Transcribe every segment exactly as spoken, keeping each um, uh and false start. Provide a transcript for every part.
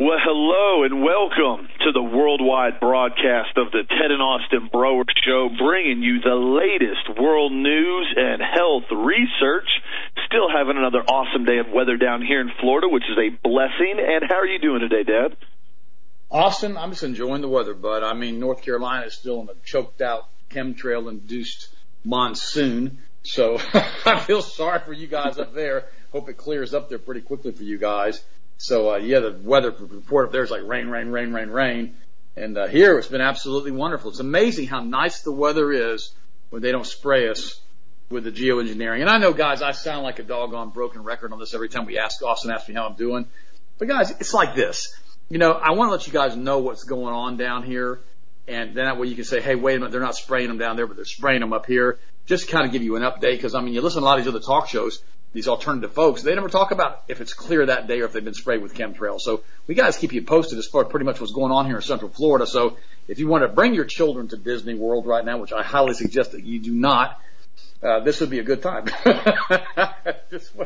Well, hello and welcome to the worldwide broadcast of the Ted and Austin Broer Show, bringing you the latest world news and health research. Still having another awesome day of weather down here in Florida, which is a blessing. And how are you doing today, Dad? Austin, I'm just enjoying the weather, bud. I mean, North Carolina is still in a choked-out, chemtrail-induced monsoon. So I feel sorry for you guys up there. Hope it clears up there pretty quickly for you guys. So, uh, yeah, the weather report up there is like rain, rain, rain, rain, rain. And uh, here it's been absolutely wonderful. It's amazing how nice the weather is when they don't spray us with the geoengineering. And I know, guys, I sound like a doggone broken record on this every time we ask Austin asks me how I'm doing. But, guys, it's like this. You know, I want to let you guys know what's going on down here. And then that way you can say, hey, wait a minute, they're not spraying them down there, but they're spraying them up here. Just to kind of give you an update because, I mean, you listen to a lot of these other talk shows, these alternative folks, they never talk about if it's clear that day or if they've been sprayed with chemtrails. So we guys keep you posted as far as pretty much what's going on here in Central Florida. So if you want to bring your children to Disney World right now, which I highly suggest that you do not, uh, this would be a good time. Just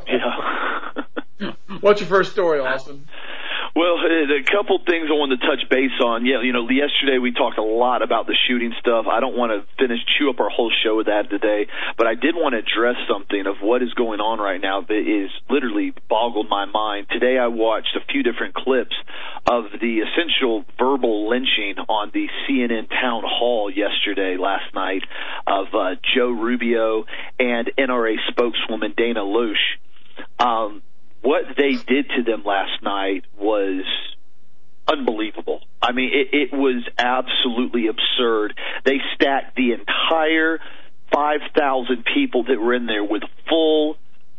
yeah. What's your first story, Austin? Well, a couple things I wanted to touch base on. Yeah, you know, yesterday we talked a lot about the shooting stuff. I don't want to finish, chew up our whole show with that today, but I did want to address something of what is going on right now that is literally boggled my mind. Today I watched a few different clips of the essential verbal lynching on the C N N town hall yesterday, last night, of uh, Joe Rubio and N R A spokeswoman Dana Loesch. Um, What they did to them last night was unbelievable. I mean, it, it was absolutely absurd. They stacked the entire five thousand people that were in there with full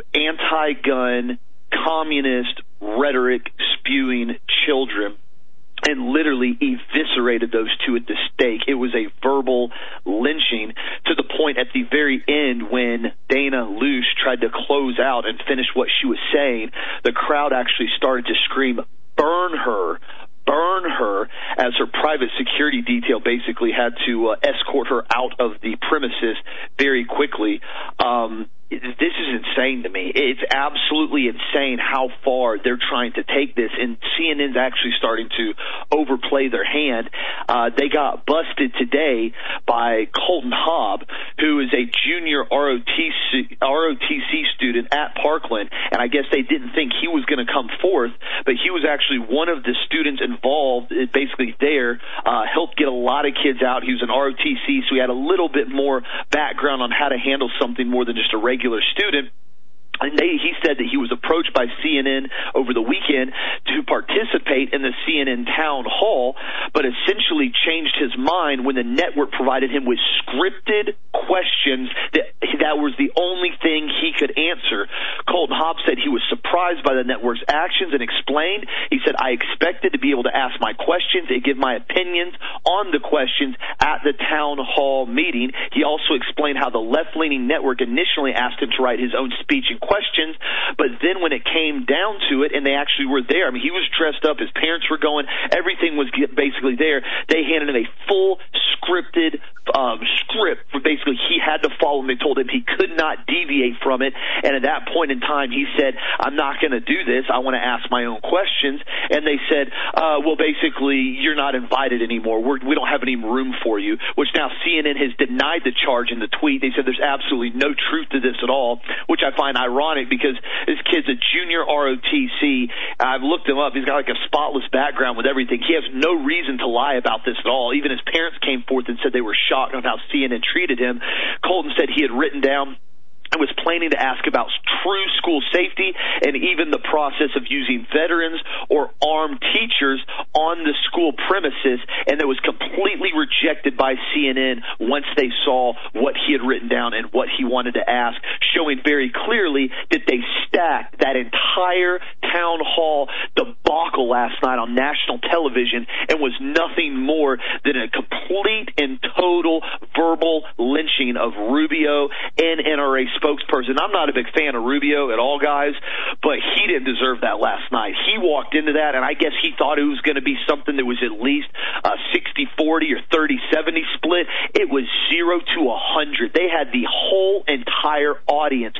anti-gun, communist rhetoric spewing children and literally eviscerated those two at the stake. It was a verbal lynching to the point at the very end when Dana Loesch tried to close out and finish what she was saying, the crowd actually started to scream, "Burn her, burn her," as her private security detail basically had to uh, escort her out of the premises very quickly. Um, This is insane to me. It's absolutely insane how far they're trying to take this, and C N N's actually starting to overplay their hand. Uh, they got busted today by Colton Hobb, who is a junior R O T C, R O T C student at Parkland, and I guess they didn't think he was going to come forth, but he was actually one of the students involved, basically there, uh, helped get a lot of kids out. He was an R O T C, so he had a little bit more background on how to handle something more than just a regular regular student. And they, he said that he was approached by C N N over the weekend to participate in the C N N town hall, but essentially changed his mind when the network provided him with scripted questions that that was the only thing he could answer. Colton Hobb said he was surprised by the network's actions and explained. He said, "I expected to be able to ask my questions and give my opinions on the questions at the town hall meeting." He also explained how the left-leaning network initially asked him to write his own speech and questions, but then when it came down to it and they actually were there, I mean, he was dressed up, his parents were going, everything was basically there. They handed him a full scripted um, script for basically he had to follow, and they told him he could not deviate from it. And at that point in time, he said, "I'm not going to do this. I want to ask my own questions." And they said, uh, well, basically, you're not invited anymore. We're, we don't have any room for you, which now C N N has denied the charge in the tweet. They said there's absolutely no truth to this at all, which I find ironic because this kid's a junior R O T C. I've looked him up. He's got like a spotless background with everything. He has no reason to lie about this at all. Even his parents came forth and said they were shocked on how C N N treated him. Colton said he had written down I was planning to ask about true school safety and even the process of using veterans or armed teachers on the school premises, and that was completely rejected by C N N once they saw what he had written down and what he wanted to ask, showing very clearly that they stacked that entire town hall debacle last night on national television and was nothing more than a complete and total verbal lynching of Rubio and N R A spokesperson. I'm not a big fan of Rubio at all, guys, but he didn't deserve that last night. He walked into that, and I guess he thought it was going to be something that was at least a sixty forty or thirty seventy split. It was zero to one hundred. They had the whole entire audience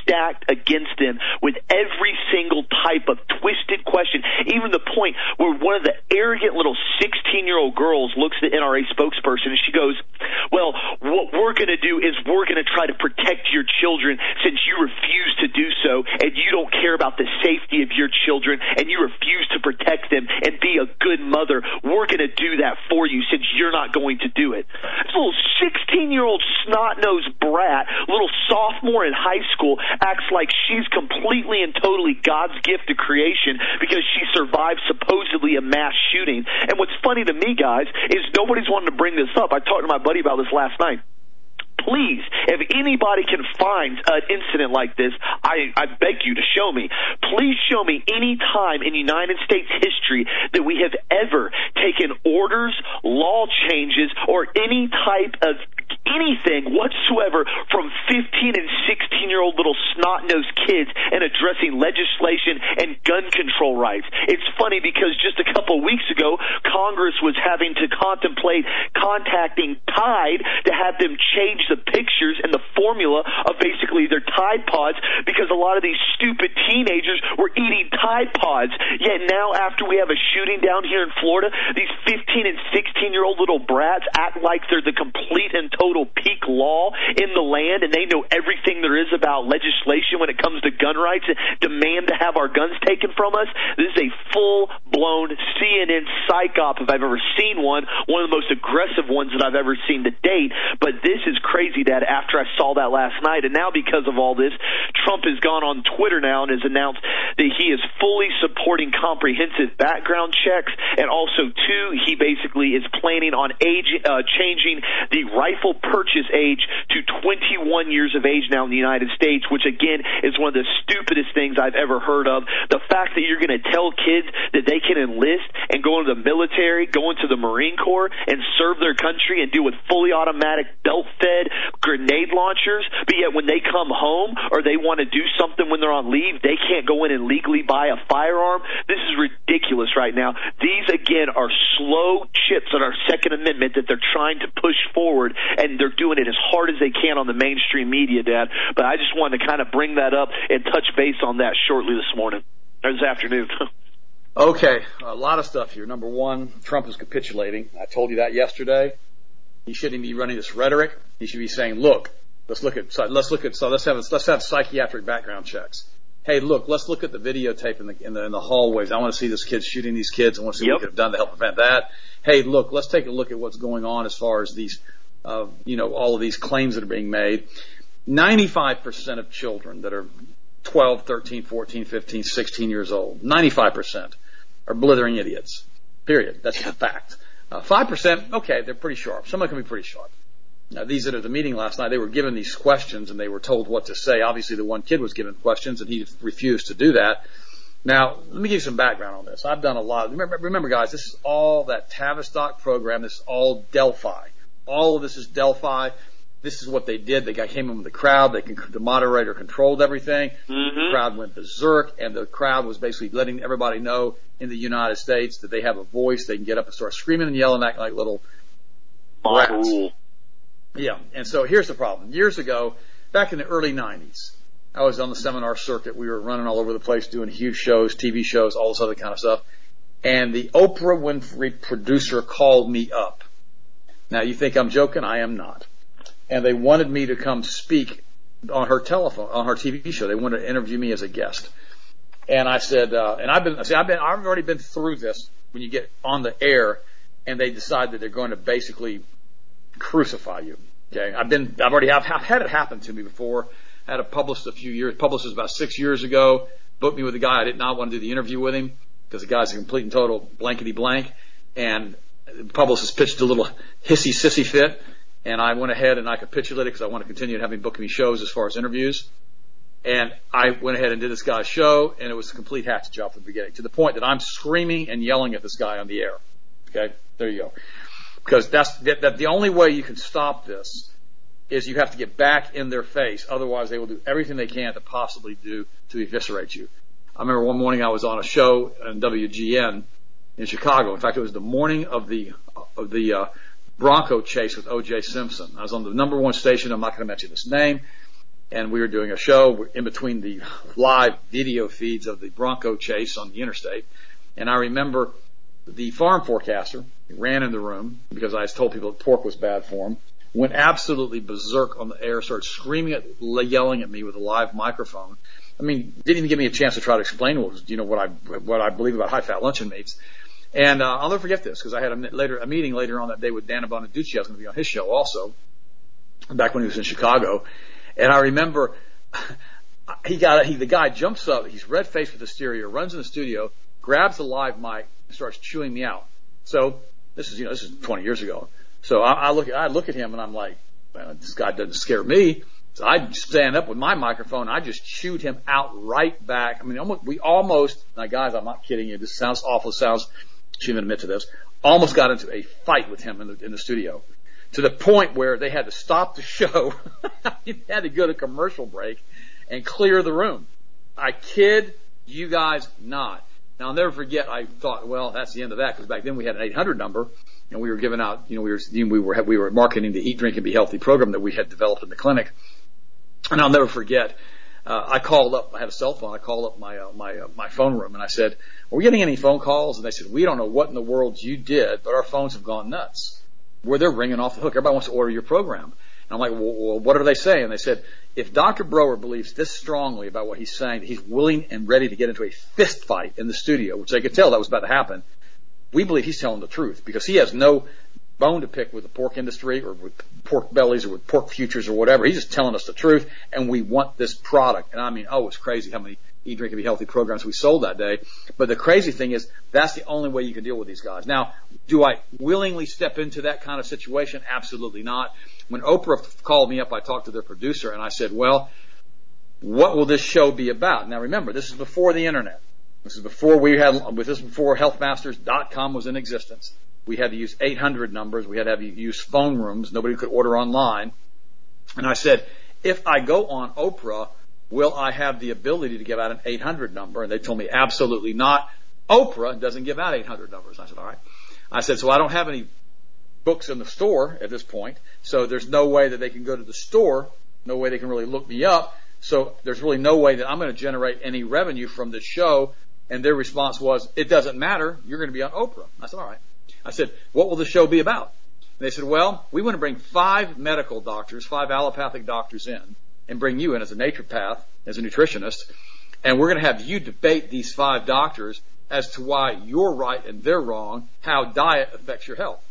stacked against them with every single type of twisted question, even the point where one of the arrogant little sixteen-year-old girls looks at the N R A spokesperson and she goes, well, what we're going to do is we're going to try to protect your children since you refuse to do so and you don't care about the safety of your children and you refuse to protect them and be a good mother. We're going to do that for you since you're not going to do it. This little sixteen-year-old snot-nosed brat, little sophomore in high school, acts like she's completely and totally God's gift to creation because she survived supposedly a mass shooting. And what's funny to me, guys, is nobody's wanted to bring this up. I talked to my buddy about this last night. Please, if anybody can find an incident like this, I, I beg you to show me. Please show me any time in United States history that we have ever taken orders, law changes, or any type of anything whatsoever from fifteen and sixteen-year-old little snot-nosed kids and addressing legislation and gun control rights. It's funny because just a couple of weeks ago, Congress was having to contemplate contacting Tide to have them change the pictures and the formula of basically their Tide Pods because a lot of these stupid teenagers were eating Tide Pods. Yet now, after we have a shooting down here in Florida, these fifteen and sixteen-year-old little brats act like they're the complete and total peak law in the land, and they know everything there is about legislation when it comes to gun rights and demand to have our guns taken from us. This is a full-blown C N N psych op if I've ever seen one, one of the most aggressive ones that I've ever seen to date. But this is crazy, Dad, after I saw that last night. And now because of all this, Trump has gone on Twitter now and has announced that he is fully supporting comprehensive background checks, and also, too, he basically is planning on age uh, changing the rifle purchase age to twenty-one years of age now in the United States, which again is one of the stupidest things I've ever heard of. The fact that you're going to tell kids that they can enlist and go into the military, go into the Marine Corps and serve their country and do with fully automatic belt-fed grenade launchers, but yet when they come home or they want to do something when they're on leave, they can't go in and legally buy a firearm. This is ridiculous right now. These, again, are slow chips on our Second Amendment that they're trying to push forward, and they're doing it as hard as they can on the mainstream media, Dad. But I just wanted to kind of bring that up and touch base on that shortly this morning, or this afternoon. Okay, a lot of stuff here. Number one, Trump is capitulating. I told you that yesterday. He shouldn't be running this rhetoric. He should be saying, "Look, let's look at, let's look at, so let's have, let's have psychiatric background checks. Hey, look, let's look at the videotape in the in the, in the hallways. I want to see this kid shooting these kids. I want to see yep. what we could have done to help prevent that. Hey, look, let's take a look at what's going on as far as these, uh, you know, all of these claims that are being made. ninety-five percent of children that are twelve, thirteen, fourteen, fifteen, sixteen years old, ninety-five percent are blithering idiots. Period. That's a fact. Uh, five percent, okay, they're pretty sharp. Some of them can be pretty sharp. Now, these that are at the meeting last night, they were given these questions and they were told what to say. Obviously, the one kid was given questions and he refused to do that. Now, let me give you some background on this. I've done a lot. Remember, remember guys, this is all that Tavistock program. This is all Delphi. All of this is Delphi. This is what they did. They got, came in with the crowd. They, the moderator controlled everything. Mm-hmm. The crowd went berserk, and the crowd was basically letting everybody know in the United States that they have a voice. They can get up and start screaming and yelling, acting like little rats. Yeah, and so here's the problem. Years ago, back in the early nineties, I was on the seminar circuit. We were running all over the place, doing huge shows, T V shows, all this other kind of stuff. And the Oprah Winfrey producer called me up. Now, you think I'm joking? I am not. And they wanted me to come speak on her telephone, on her T V show. They wanted to interview me as a guest. And I said, uh, and I've been, see, I've been, I've already been through this when you get on the air and they decide that they're going to basically crucify you. Okay. I've been, I've already, I've, I've had it happen to me before. I had a publicist a few years, publicist about six years ago, booked me with a guy. I did not want to do the interview with him because the guy's a complete and total blankety blank. And the publicist pitched a little hissy sissy fit. And I went ahead and I capitulated because I want to continue having book me shows as far as interviews. And I went ahead and did this guy's show, and it was a complete hatchet job from the beginning, to the point that I'm screaming and yelling at this guy on the air. Okay, there you go. Because that's that, that the only way you can stop this is you have to get back in their face. Otherwise, they will do everything they can to possibly do to eviscerate you. I remember one morning I was on a show on W G N in Chicago. In fact, it was the morning of the of the uh, Bronco chase with O J Simpson. I was on the number one station. I'm not going to mention his name. and we were doing a show in between the live video feeds of the Bronco chase on the interstate. And I remember the farm forecaster ran in the room because I told people that pork was bad for him, went absolutely berserk on the air, started screaming at, yelling at me with a live microphone. I mean, didn't even give me a chance to try to explain what was, you know, what I, what I believe about high-fat luncheon meats. And, uh, I'll never forget this because I had a later, a meeting later on that day with Dan Bonaducci. I was going to be on his show also, back when he was in Chicago. And I remember he got, he, the guy jumps up, he's red-faced with hysteria, runs in the studio, grabs the live mic, and starts chewing me out. So, this is, you know, this is twenty years ago. So I, I look, I look at him and I'm like, well, this guy doesn't scare me. So I stand up with my microphone. I just chewed him out right back. I mean, almost, we almost, now guys, I'm not kidding you. This sounds awful. It sounds, I shouldn't admit to this. Almost got into a fight with him in the, in the studio to the point where they had to stop the show. They had to go to commercial break and clear the room. I kid you guys not. Now I'll never forget. I thought, well, that's the end of that because back then we had an eight hundred number and we were giving out, you know, we were, we were, we were marketing the Eat, Drink, and Be Healthy program that we had developed in the clinic. And I'll never forget, uh, I called up, I had a cell phone, I called up my, uh, my, uh, my phone room and I said, are we getting any phone calls? And they said, we don't know what in the world you did, but our phones have gone nuts. Where they're ringing off the hook. Everybody wants to order your program. And I'm like, well, well, what are they saying? And they said, if Doctor Broer believes this strongly about what he's saying, that he's willing and ready to get into a fist fight in the studio, which they could tell that was about to happen, we believe he's telling the truth because he has no bone to pick with the pork industry or with pork bellies or with pork futures or whatever. He's just telling us the truth, and we want this product. And I mean, oh, it's crazy how many Eat, Drink, and Be Healthy programs we sold that day. But the crazy thing is, that's the only way you can deal with these guys. Now, do I willingly step into that kind of situation? Absolutely not. When Oprah called me up, I talked to their producer, and I said, well, what will this show be about? Now, remember, this is before the Internet. This is before we had, this is before health masters dot com was in existence. We had to use eight hundred numbers. We had to have use phone rooms. Nobody could order online. And I said, if I go on Oprah, will I have the ability to give out an eight hundred number? And they told me absolutely not. Oprah doesn't give out eight hundred numbers. I said, all right. I said, so I don't have any books in the store at this point. So there's no way that they can go to the store. No way they can really look me up. So there's really no way that I'm going to generate any revenue from this show. And their response was, it doesn't matter. You're going to be on Oprah. I said, all right. I said, what will the show be about? And they said, well, we want to bring five medical doctors, five allopathic doctors in and bring you in as a naturopath, as a nutritionist. And we're going to have you debate these five doctors as to why you're right and they're wrong, how diet affects your health.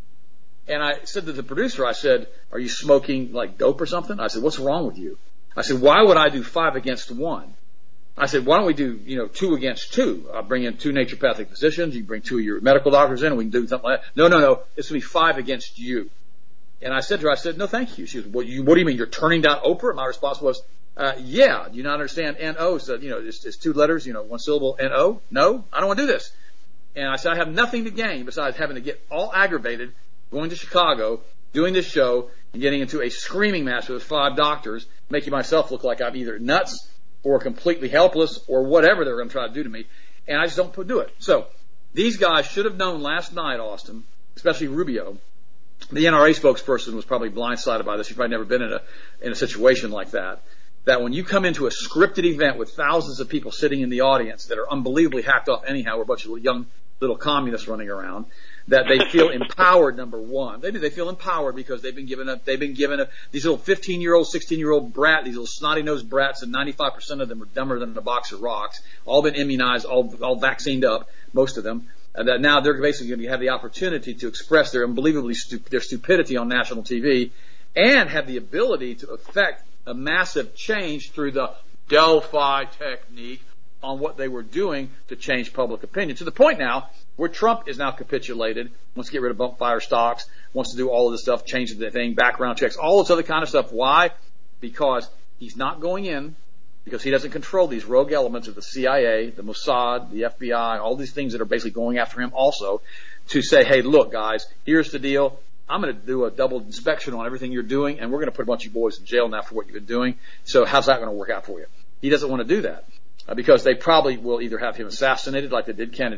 And I said to the producer, I said, are you smoking like dope or something? I said, what's wrong with you? I said, why would I do five against one? I said, why don't we do, you know, two against two? I'll bring in two naturopathic physicians. You bring two of your medical doctors in and we can do something like that. No, no, no. It's going to be five against you. And I said to her, I said, no, thank you. She was, what, you, what do you mean? You're turning down Oprah? My response was, uh, yeah. Do you not understand N O? So, you know, it's, it's two letters, you know, one syllable, N O. No, I don't want to do this. And I said, I have nothing to gain besides having to get all aggravated, going to Chicago, doing this show, and getting into a screaming match with five doctors, making myself look like I'm either nuts or completely helpless or whatever they're going to try to do to me. And I just don't do it. So these guys should have known last night, Austin, especially Rubio. The N R A spokesperson was probably blindsided by this. He's probably never been in a, in a situation like that. That when you come into a scripted event with thousands of people sitting in the audience that are unbelievably hacked off anyhow, we're a bunch of young little communists running around, that they feel empowered, number one. They do. They feel empowered because they've been given a, they've been given a, these little fifteen-year-old, sixteen-year-old brat, these little snotty-nosed brats, and ninety-five percent of them are dumber than a box of rocks, all been immunized, all, all vaccinated up, most of them, and that now they're basically going to have the opportunity to express their unbelievably stu- their stupidity on national T V and have the ability to affect a massive change through the Delphi technique on what they were doing to change public opinion. To the point now where Trump is now capitulated, wants to get rid of bump fire stocks, wants to do all of this stuff, change the thing, background checks, all this other kind of stuff. Why? Because he's not going in, because he doesn't control these rogue elements of the C I A, the Mossad, the F B I, all these things that are basically going after him also, to say, hey, look, guys, here's the deal. I'm going to do a double inspection on everything you're doing, and we're going to put a bunch of boys in jail now for what you've been doing. So how's that going to work out for you? He doesn't want to do that uh, because they probably will either have him assassinated like they did Kennedy,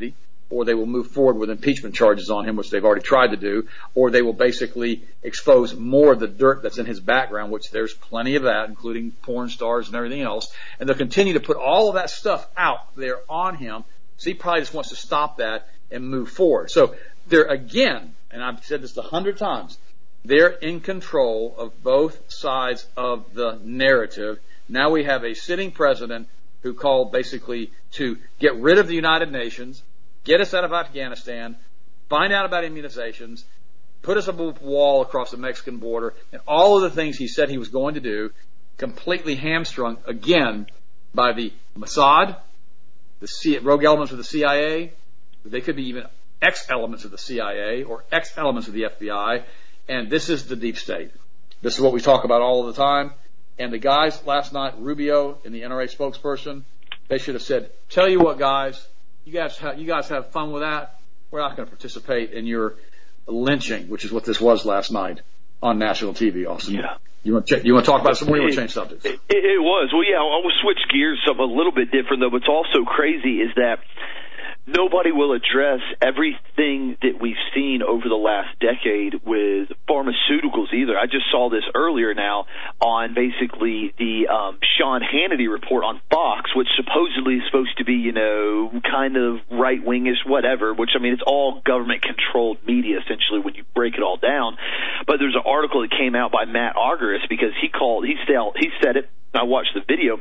or they will move forward with impeachment charges on him, which they've already tried to do, or they will basically expose more of the dirt that's in his background, which there's plenty of that, including porn stars and everything else. And they'll continue to put all of that stuff out there on him. So he probably just wants to stop that and move forward. So they're, again, and I've said this a hundred times, they're in control of both sides of the narrative. Now we have a sitting president who called basically to get rid of the United Nations, get us out of Afghanistan, find out about immunizations, put us up a wall across the Mexican border, and all of the things he said he was going to do, completely hamstrung, again, by the Mossad, the C- rogue elements of the C I A. They could be even ex-elements of the C I A or ex-elements of the F B I. And this is the deep state. This is what we talk about all of the time. And the guys last night, Rubio and the N R A spokesperson, they should have said, tell you what, guys, you guys have, you guys have fun with that. We're not going to participate in your lynching, which is what this was last night on national T V, Austin. Yeah. You want to check, you want to talk about it some more? You want to change subjects? It, it, it was. Well, yeah, I will switch gears something a little bit different, though. What's also crazy is that nobody will address everything that we've seen over the last decade with pharmaceuticals either. I just saw this earlier now on basically the um, Sean Hannity report on Fox, which supposedly is supposed to be, you know, kind of right-wingish, whatever, which, I mean, it's all government-controlled media, essentially, when you break it all down. But there's an article that came out by Matt Argerus because he called, he said, he said it, I watched the video.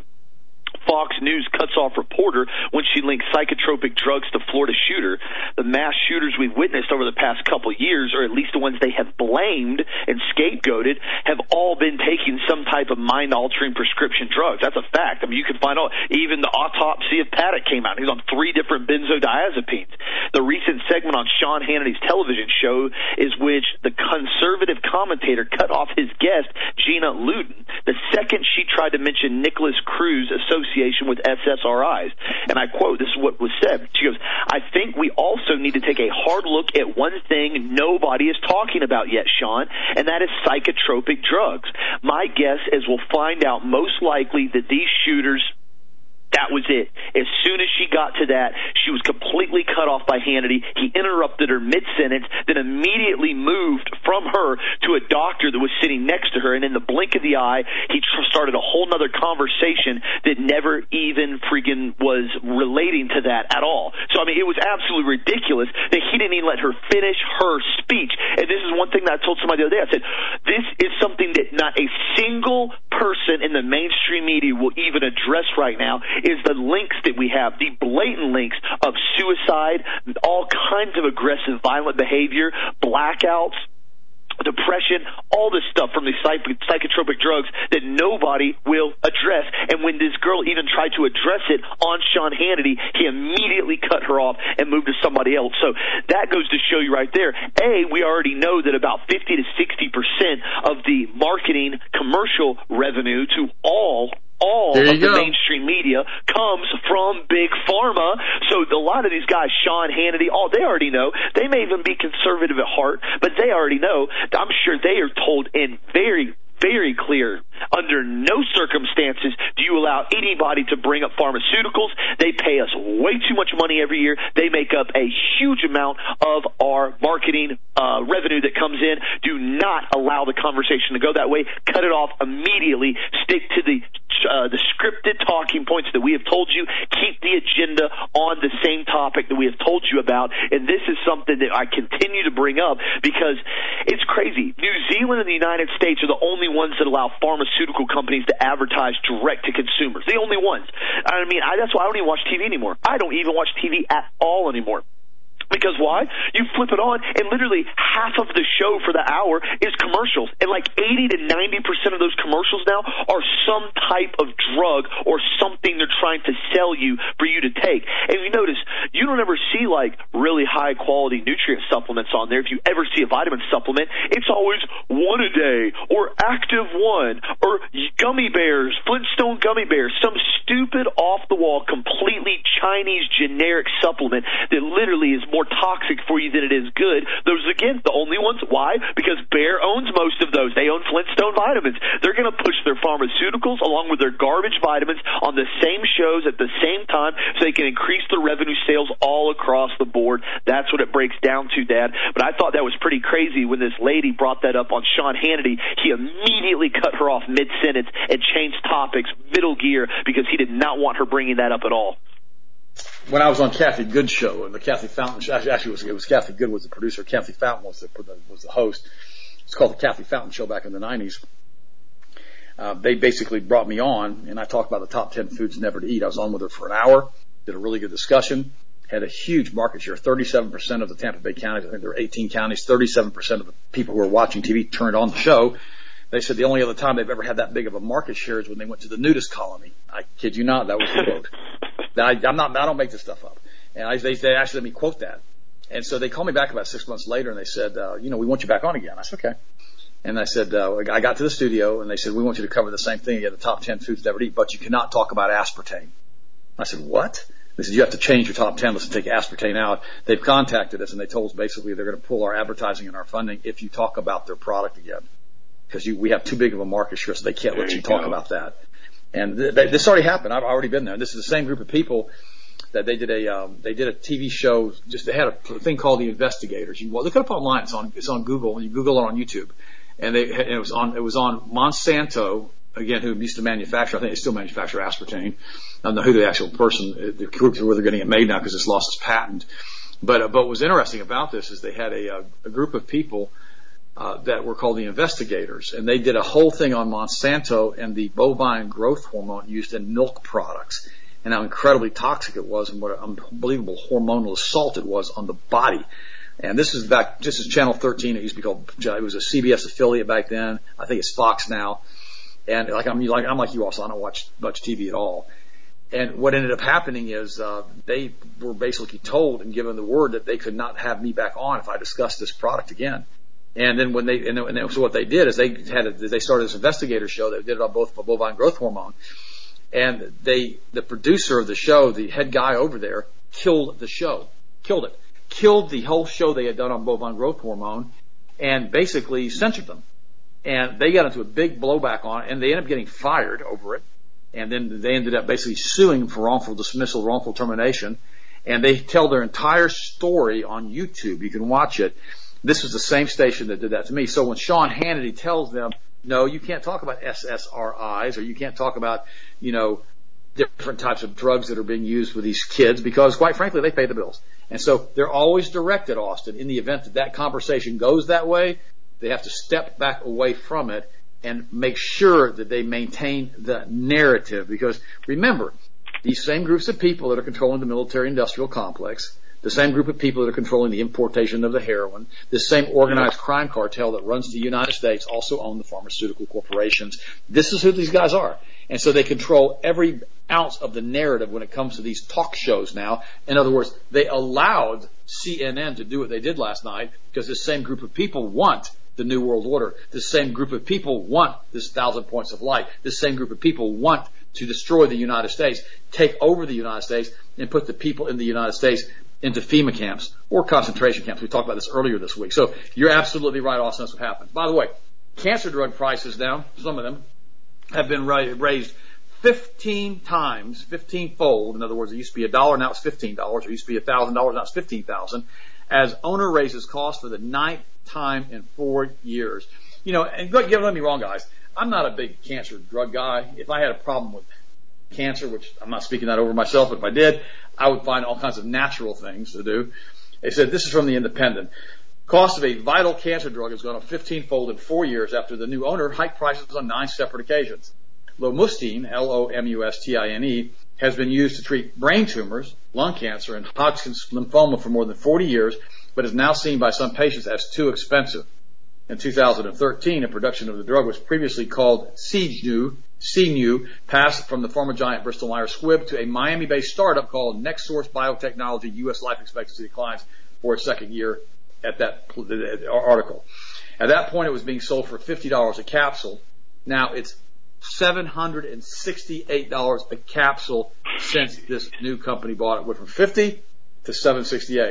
Fox News cuts off reporter when she links psychotropic drugs to Florida shooter. The mass shooters we've witnessed over the past couple of years, or at least the ones they have blamed and scapegoated, have all been taking some type of mind-altering prescription drugs. That's a fact. I mean, you can find out. Even the autopsy of Paddock came out. He's on three different benzodiazepines. The recent segment on Sean Hannity's television show is which the conservative commentator cut off his guest, Gina Luden, the second she tried to mention Nicholas Cruz association with S S R Is. And I quote, this is what was said. She goes, I think we also need to take a hard look at one thing nobody is talking about yet, Sean, and that is psychotropic drugs. My guess is we'll find out most likely that these shooters, that was it. As soon as she got to that, she was completely cut off by Hannity. He interrupted her mid-sentence, then immediately moved from her to a doctor that was sitting next to her, and in the blink of the eye, he tr- started a whole nother conversation that never even friggin' was relating to that at all. So, I mean, it was absolutely ridiculous that he didn't even let her finish her speech. And this is one thing that I told somebody the other day. I said, this is something that not a single person in the mainstream media will even address right now, is the links that we have, the blatant links of suicide, all kinds of aggressive, violent behavior, blackouts, depression, all this stuff from the psych- psychotropic drugs that nobody will address. And when this girl even tried to address it on Sean Hannity, he immediately cut her off and moved to somebody else. So that goes to show you right there, A, we already know that about fifty to sixty percent of the marketing commercial revenue to all all of the go. mainstream media comes from Big Pharma. So a lot of these guys, Sean Hannity, all they already know. They may even be conservative at heart, but they already know. I'm sure they are told in very, very clear, under no circumstances do you allow anybody to bring up pharmaceuticals. They pay us way too much money every year. They make up a huge amount of our marketing uh, revenue that comes in. Do not allow the conversation to go that way. Cut it off immediately. Stick to the uh, the scripted talking points that we have told you. Keep the agenda on the same topic that we have told you about. And this is something that I continue to bring up because it's crazy. New Zealand and the United States are the only ones that allow pharmaceutical companies to advertise direct to consumers. The only ones. I mean, I, that's why I don't even watch T V anymore. I don't even watch T V at all anymore. Because why? You flip it on, and literally half of the show for the hour is commercials. And like eighty to ninety percent of those commercials now are some type of drug or something they're trying to sell you for you to take. And you notice, you don't ever see like really high-quality nutrient supplements on there. If you ever see a vitamin supplement, it's always one a day or Active One or gummy bears, Flintstone gummy bears, some stupid off-the-wall, completely Chinese generic supplement that literally is more more toxic for you than it is good. Those, again, the only ones. Why? Because Bayer owns most of those. They own Flintstone Vitamins. They're going to push their pharmaceuticals along with their garbage vitamins on the same shows at the same time so they can increase their revenue sales all across the board. That's what it breaks down to, Dad. But I thought that was pretty crazy when this lady brought that up on Sean Hannity. He immediately cut her off mid-sentence and changed topics middle gear because he did not want her bringing that up at all. When I was on Kathy Good's show, and the Kathy Fountain show, actually it was, it was Kathy Good was the producer, Kathy Fountain was the, was the host. It's called the Kathy Fountain Show back in the nineties. Uh, they basically brought me on, and I talked about the top ten foods never to eat. I was on with her for an hour, did a really good discussion, had a huge market share. thirty-seven percent of the Tampa Bay counties, I think there were eighteen counties, thirty-seven percent of the people who were watching T V turned on the show. They said the only other time they've ever had that big of a market share is when they went to the nudist colony. I kid you not, that was the quote. I, I'm not, I don't make this stuff up. And I, they, they actually let me quote that. And so they called me back about six months later and they said, uh, you know, we want you back on again. I said, okay. And I said, uh, I got to the studio and they said, we want you to cover the same thing again, the top ten foods never to eat, but you cannot talk about aspartame. I said, what? They said, you have to change your top ten list and take aspartame out. They've contacted us and they told us basically they're going to pull our advertising and our funding if you talk about their product again. Because you, we have too big of a market share, so they can't there let you, you talk about that. And th- th- this already happened. I've already been there. This is the same group of people that they did a um, they did a T V show. Just they had a thing called The Investigators. You well, look it up online. It's on it's on Google. You Google it on YouTube. And they and it was on it was on Monsanto again, who used to manufacture. I think they still manufacture aspartame. I don't know who the actual person, the group where they're getting it made now because it's lost its patent. But uh, but what was interesting about this is they had a a, a group of people. Uh, that were called the Investigators, and they did a whole thing on Monsanto and the bovine growth hormone used in milk products, and how incredibly toxic it was, and what an unbelievable hormonal assault it was on the body. And this is back, this is Channel thirteen. It used to be called, it was a C B S affiliate back then. I think it's Fox now. And like I'm like I'm like you also, I don't watch much T V at all. And what ended up happening is uh, they were basically told and given the word that they could not have me back on if I discussed this product again. And then when they, and, and so what they did is they had, a, they started this investigator show. They did it on both bovine growth hormone. And they, the producer of the show, the head guy over there, killed the show. Killed it. Killed the whole show they had done on bovine growth hormone and basically censored them. And they got into a big blowback on it and they ended up getting fired over it. And then they ended up basically suing for wrongful dismissal, wrongful termination. And they tell their entire story on YouTube. You can watch it. This was the same station that did that to me. So when Sean Hannity tells them, no, you can't talk about S S R Is or you can't talk about, you know, different types of drugs that are being used with these kids because, quite frankly, they pay the bills. And so they're always directed, Austin, in the event that that conversation goes that way, they have to step back away from it and make sure that they maintain the narrative. Because remember, these same groups of people that are controlling the military-industrial complex, the same group of people that are controlling the importation of the heroin, this same organized crime cartel that runs the United States also own the pharmaceutical corporations. This is who these guys are. And so they control every ounce of the narrative when it comes to these talk shows now. In other words, they allowed C N N to do what they did last night because this same group of people want the New World Order. This same group of people want this thousand points of light. This same group of people want to destroy the United States, take over the United States, and put the people in the United States into FEMA camps or concentration camps. We talked about this earlier this week. So you're absolutely right, Austin. That's what happened. By the way, cancer drug prices now, some of them, have been raised fifteen times, fifteen-fold. In other words, it used to be a dollar, now it's fifteen dollars. It used to be a thousand dollars, now it's fifteen thousand. As owner raises costs for the ninth time in four years. You know, and don't get me wrong, guys. I'm not a big cancer drug guy. If I had a problem with cancer, which I'm not speaking that over myself, but if I did, I would find all kinds of natural things to do. They said, this is from the Independent. Cost of a vital cancer drug has gone up fifteen-fold in four years after the new owner hiked prices on nine separate occasions. Lomustine, L O M U S T I N E, has been used to treat brain tumors, lung cancer, and Hodgkin's lymphoma for more than forty years, but is now seen by some patients as too expensive. In two thousand thirteen, a production of the drug was previously called Cenu, Cenu, passed from the pharma giant Bristol Myers Squibb to a Miami-based startup called NextSource Biotechnology. U S life expectancy declines for its second year at that article. At that point, it was being sold for fifty dollars a capsule. Now it's seven hundred sixty-eight dollars a capsule since this new company bought it. Went from fifty to seven hundred sixty-eight.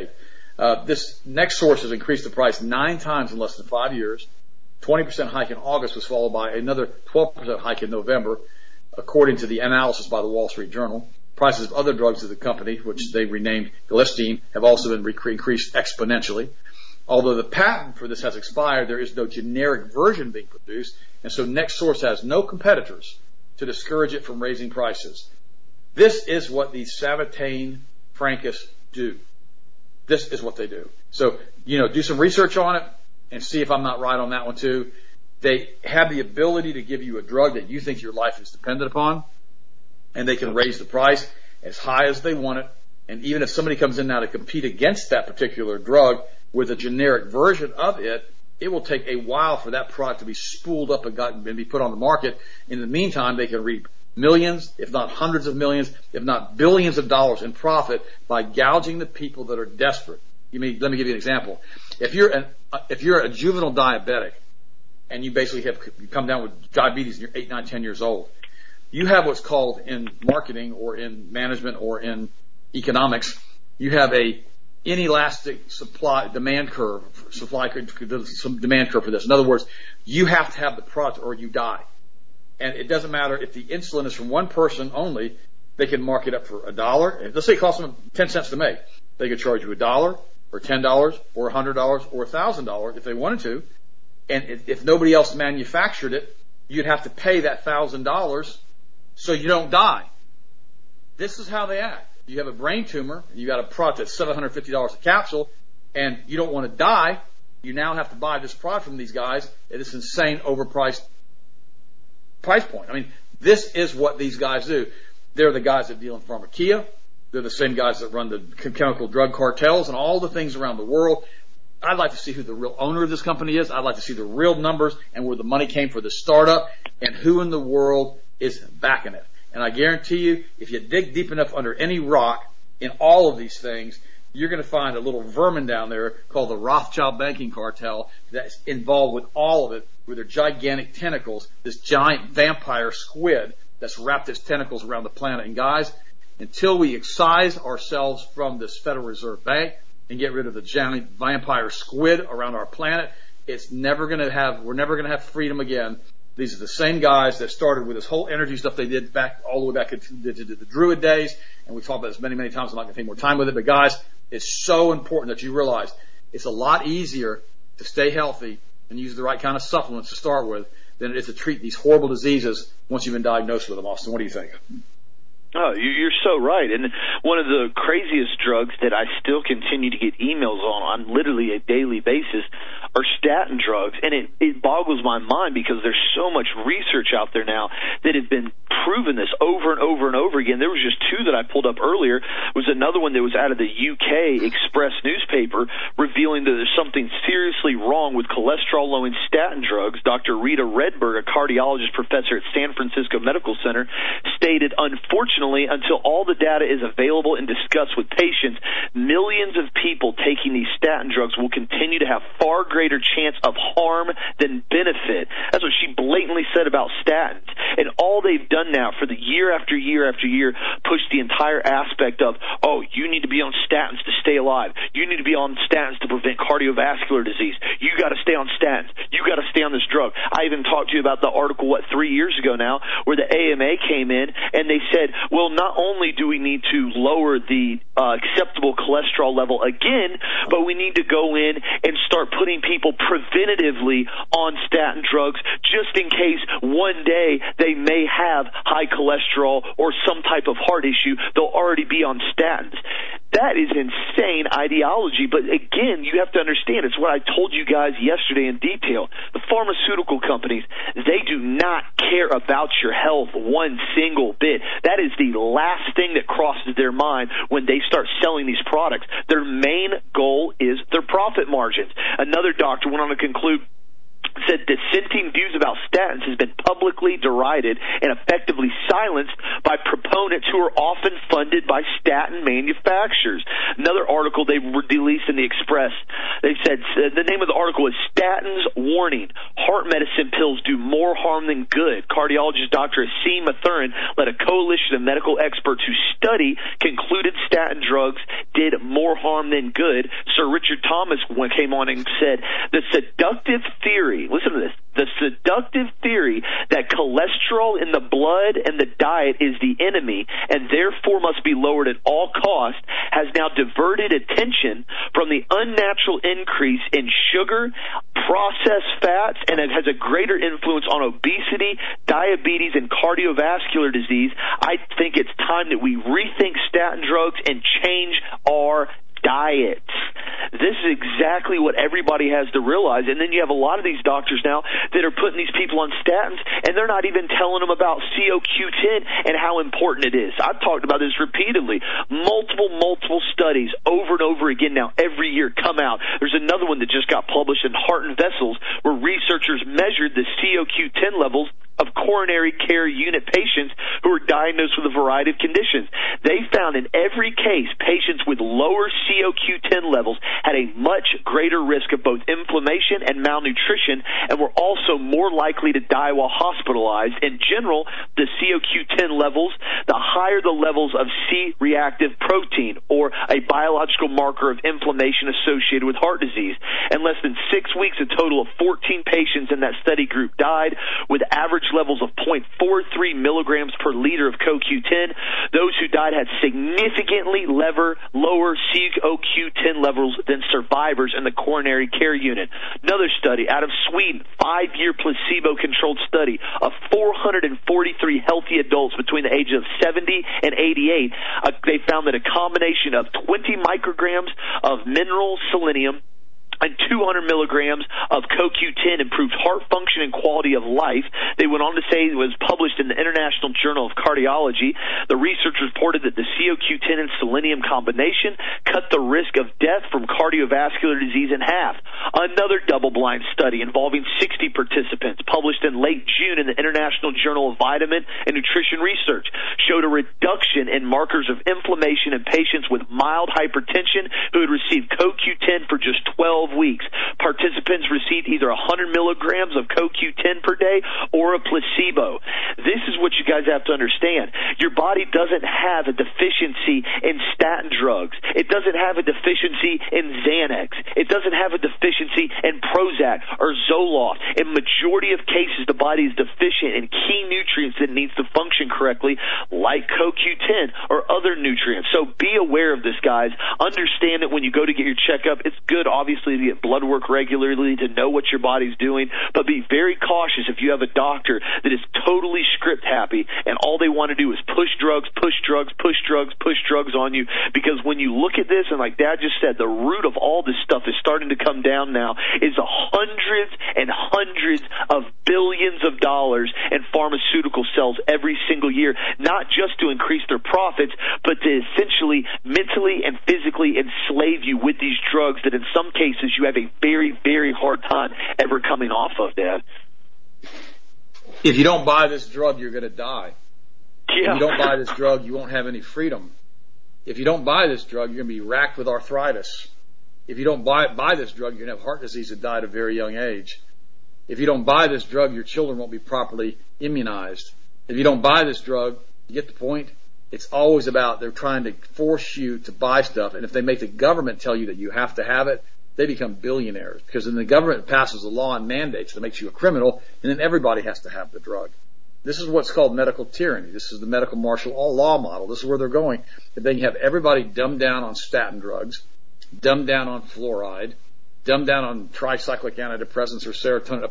Uh, this next source has increased the price nine times in less than five years. twenty percent hike in August was followed by another twelve percent hike in November, according to the analysis by the Wall Street Journal. Prices of other drugs of the company, which they renamed Glystein, have also been rec- increased exponentially. Although the patent for this has expired, there is no generic version being produced, and so NextSource has no competitors to discourage it from raising prices. This is what these Savatane Francus do. This is what they do. So, you know, do some research on it and see if I'm not right on that one too. They have the ability to give you a drug that you think your life is dependent upon, and they can raise the price as high as they want it. And even if somebody comes in now to compete against that particular drug with a generic version of it, it will take a while for that product to be spooled up and, gotten, and be put on the market. In the meantime, they can reap millions, if not hundreds of millions, if not billions of dollars in profit by gouging the people that are desperate. You mean, let me give you an example. If you're an, if you're a juvenile diabetic and you basically have you come down with diabetes and you're eight, nine, ten years old, you have what's called in marketing or in management or in economics, you have a inelastic supply demand curve, supply some demand curve for this. In other words, you have to have the product or you die. And it doesn't matter if the insulin is from one person only, they can mark it up for a dollar. Let's say it costs them ten cents to make. They could charge you a dollar or ten dollars or a hundred dollars or a thousand dollars if they wanted to. And if, if nobody else manufactured it, you'd have to pay that thousand dollars so you don't die. This is how they act. You have a brain tumor, you got a product that's seven hundred fifty dollars a capsule, and you don't want to die, you now have to buy this product from these guys at this insane overpriced price point. I mean, this is what these guys do. They're the guys that deal in pharmacia. They're the same guys that run the chemical drug cartels and all the things around the world. I'd like to see who the real owner of this company is. I'd like to see the real numbers and where the money came for the startup and who in the world is backing it. And I guarantee you, if you dig deep enough under any rock in all of these things, you're going to find a little vermin down there called the Rothschild banking cartel that's involved with all of it, with their gigantic tentacles, this giant vampire squid that's wrapped its tentacles around the planet. And guys, until we excise ourselves from this Federal Reserve Bank and get rid of the giant vampire squid around our planet, it's never going to have, we're never going to have freedom again. These are the same guys that started with this whole energy stuff they did back all the way back into the, the, the Druid days. And we've talked about this many, many times. I'm not going to take more time with it. But guys, it's so important that you realize it's a lot easier to stay healthy and use the right kind of supplements to start with than it is to treat these horrible diseases once you've been diagnosed with them. Austin, what do you think? Oh, you're so right. And one of the craziest drugs that I still continue to get emails on on literally a daily basis are statin drugs. And it, it boggles my mind because there's so much research out there now that have been proven this over and over and over again. There was just two that I pulled up earlier. There was another one that was out of the U K Express newspaper revealing that there's something seriously wrong with cholesterol-lowering statin drugs. Doctor Rita Redberg, a cardiologist professor at San Francisco Medical Center, stated, unfortunately, until all the data is available and discussed with patients, millions of people taking these statin drugs will continue to have far greater chance of harm than benefit. That's what she blatantly said about statins. And all they've done now for the year after year after year push the entire aspect of, oh, you need to be on statins to stay alive. You need to be on statins to prevent cardiovascular disease. You got to stay on statins. You got to stay on this drug. I even talked to you about the article, what, three years ago now, where the A M A came in and they said, well, not only do we need to lower the uh, acceptable cholesterol level again, but we need to go in and start putting people preventatively on statin drugs just in case one day they may have high cholesterol or some type of heart issue. They'll already be on statins. That is insane ideology, but again, you have to understand, it's what I told you guys yesterday in detail. The pharmaceutical companies, they do not care about your health one single bit. That is the last thing that crosses their mind when they start selling these products. Their main goal is their profit margins. Another doctor went on to conclude said dissenting views about statins has been publicly derided and effectively silenced by proponents who are often funded by statin manufacturers. Another article they released in the Express, they said, the name of the article is Statins Warning, Heart Medicine Pills Do More Harm Than Good. Cardiologist Doctor Asim Mathurin led a coalition of medical experts who study concluded statin drugs did more harm than good. Sir Richard Thomas came on and said, the seductive theory, listen to this, the seductive theory that cholesterol in the blood and the diet is the enemy and therefore must be lowered at all costs has now diverted attention from the unnatural increase in sugar, processed fats, and it has a greater influence on obesity, diabetes, and cardiovascular disease. I think it's time that we rethink statin drugs and change our diets. This is exactly what everybody has to realize. And then you have a lot of these doctors now that are putting these people on statins, and they're not even telling them about C O Q ten and how important it is. I've talked about this repeatedly. Multiple, multiple studies over and over again now every year come out. There's another one that just got published in Heart and Vessels where researchers measured the C O Q ten levels of coronary care unit patients who were diagnosed with a variety of conditions. They found in every case patients with lower C O Q ten levels had a much greater risk of both inflammation and malnutrition and were also more likely to die while hospitalized. In general, the C O Q ten levels, the higher the levels of C-reactive protein, or a biological marker of inflammation associated with heart disease. In less than six weeks, a total of fourteen patients in that study group died with average levels of zero point four three milligrams per liter of C O Q ten. Those who died had significantly lever, lower C O Q ten levels than survivors in the coronary care unit. Another study out of Sweden, five-year placebo-controlled study of four hundred forty-three healthy adults between the ages of seventy and eighty-eight. Uh, they found that a combination of twenty micrograms of mineral selenium and two hundred milligrams of C O Q ten improved heart function and quality of life. They went on to say it was published in the International Journal of Cardiology. The research reported that the C O Q ten and selenium combination cut the risk of death from cardiovascular disease in half. Another double-blind study involving sixty participants, published in late June in the International Journal of Vitamin and Nutrition Research, showed a reduction in markers of inflammation in patients with mild hypertension who had received C O Q ten for just twelve weeks. Participants received either one hundred milligrams of C O Q ten per day or a placebo. This is what you guys have to understand. Your body doesn't have a deficiency in statin drugs. It doesn't have a deficiency in Xanax. It doesn't have a deficiency in Prozac or Zoloft. In majority of cases, the body is deficient in key nutrients that needs to function correctly, like C O Q ten or other nutrients. So be aware of this, guys. Understand that when you go to get your checkup, it's good, obviously, to get blood work regularly to know what your body's doing, but be very cautious if you have a doctor that is totally script happy and all they want to do is push drugs, push drugs, push drugs, push drugs on you, because when you look at this, and like Dad just said, the root of all this stuff is starting to come down now, is a hundreds and hundreds of billions of dollars in pharmaceutical sales every single year, not just to increase their profits, but to essentially mentally and physically enslave you with these drugs that in some cases you have a very, very hard time ever coming off of, Dad. If you don't buy this drug, you're going to die. Yeah. If you don't buy this drug, you won't have any freedom. If you don't buy this drug, you're going to be racked with arthritis. If you don't buy, buy this drug, you're going to have heart disease and die at a very young age. If you don't buy this drug, your children won't be properly immunized. If you don't buy this drug, you get the point? It's always about they're trying to force you to buy stuff, and if they make the government tell you that you have to have it, they become billionaires, because then the government passes a law and mandates that makes you a criminal, and then everybody has to have the drug. This is what's called medical tyranny. This is the medical martial law model. This is where they're going. If they can have everybody dumbed down on statin drugs, dumbed down on fluoride, dumbed down on tricyclic antidepressants or serotonin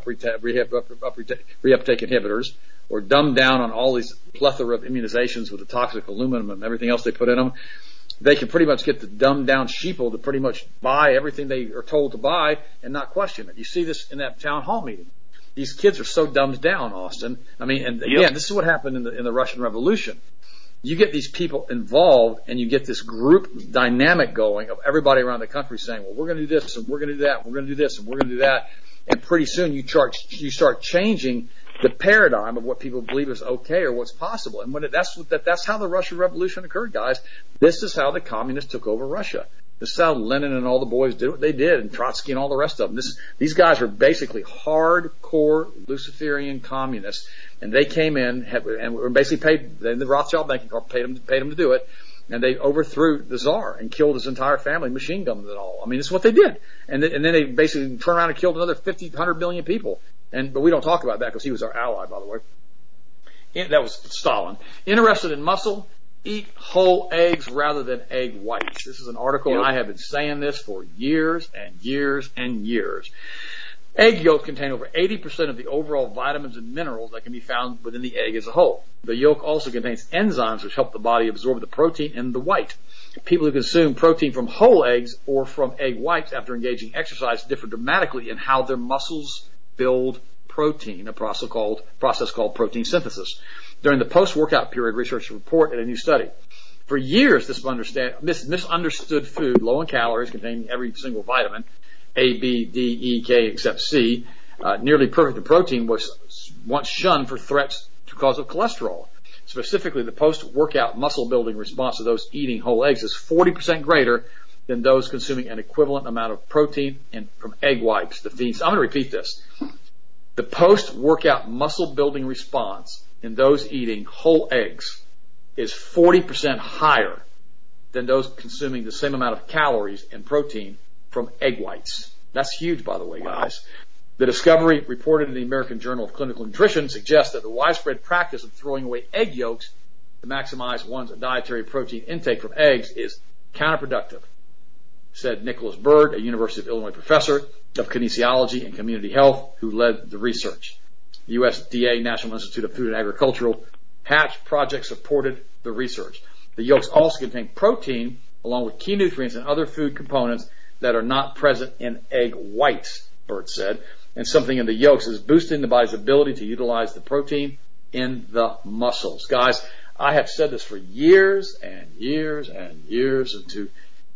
reuptake inhibitors, or dumbed down on all these plethora of immunizations with the toxic aluminum and everything else they put in them, they can pretty much get the dumbed down sheeple to pretty much buy everything they are told to buy and not question it. You see this in that town hall meeting. These kids are so dumbed down, Austin. I mean, and again, yep. This is what happened in the, in the Russian Revolution. you get these people involved and you get this group dynamic going of everybody around the country saying, well, we're going to do this and we're going to do that and we're going to do this and we're going to do that. And pretty soon you start, you start changing the paradigm of what people believe is okay or what's possible. And when it, that's, that, that's how the Russian Revolution occurred, guys. This is how the communists took over Russia. This is how Lenin and all the boys did what they did, and Trotsky and all the rest of them. This, these guys are basically hardcore Luciferian communists, and they came in had, and were basically paid. The Rothschild banking corp paid them, paid them to do it, and they overthrew the Tsar and killed his entire family, machine gunned and all. I mean, this is what they did, and, th- and then they basically turned around and killed another fifty, one hundred million people. And but we don't talk about that because he was our ally, by the way. And that was Stalin. Interested in muscle? Eat whole eggs rather than egg whites. This is an article, and I have been saying this for years and years and years. Egg yolks contain over eighty percent of the overall vitamins and minerals that can be found within the egg as a whole. The yolk also contains enzymes which help the body absorb the protein in the white. People who consume protein from whole eggs or from egg whites after engaging in exercise differ dramatically in how their muscles build protein, a process called, process called protein synthesis. During the post-workout period, researchers report in a new study. For years, this mis- misunderstood food, low in calories, containing every single vitamin, A, B, D, E, K, except C, uh, nearly perfect in protein, was once shunned for threats to cause of cholesterol. Specifically, the post-workout muscle-building response to those eating whole eggs is forty percent greater than those consuming an equivalent amount of protein in, from egg whites. The feeds. I'm going to repeat this. The post-workout muscle-building response in those eating whole eggs is forty percent higher than those consuming the same amount of calories and protein from egg whites. That's huge, by the way, guys. The discovery reported in the American Journal of Clinical Nutrition suggests that the widespread practice of throwing away egg yolks to maximize one's dietary protein intake from eggs is counterproductive, said Nicholas Bird, a University of Illinois professor of kinesiology and community health who led the research. The U S D A, National Institute of Food and Agricultural Hatch Project, supported the research. The yolks also contain protein along with key nutrients and other food components that are not present in egg whites, Bird said. And something in the yolks is boosting the body's ability to utilize the protein in the muscles. Guys, I have said this for years and years and years. And to,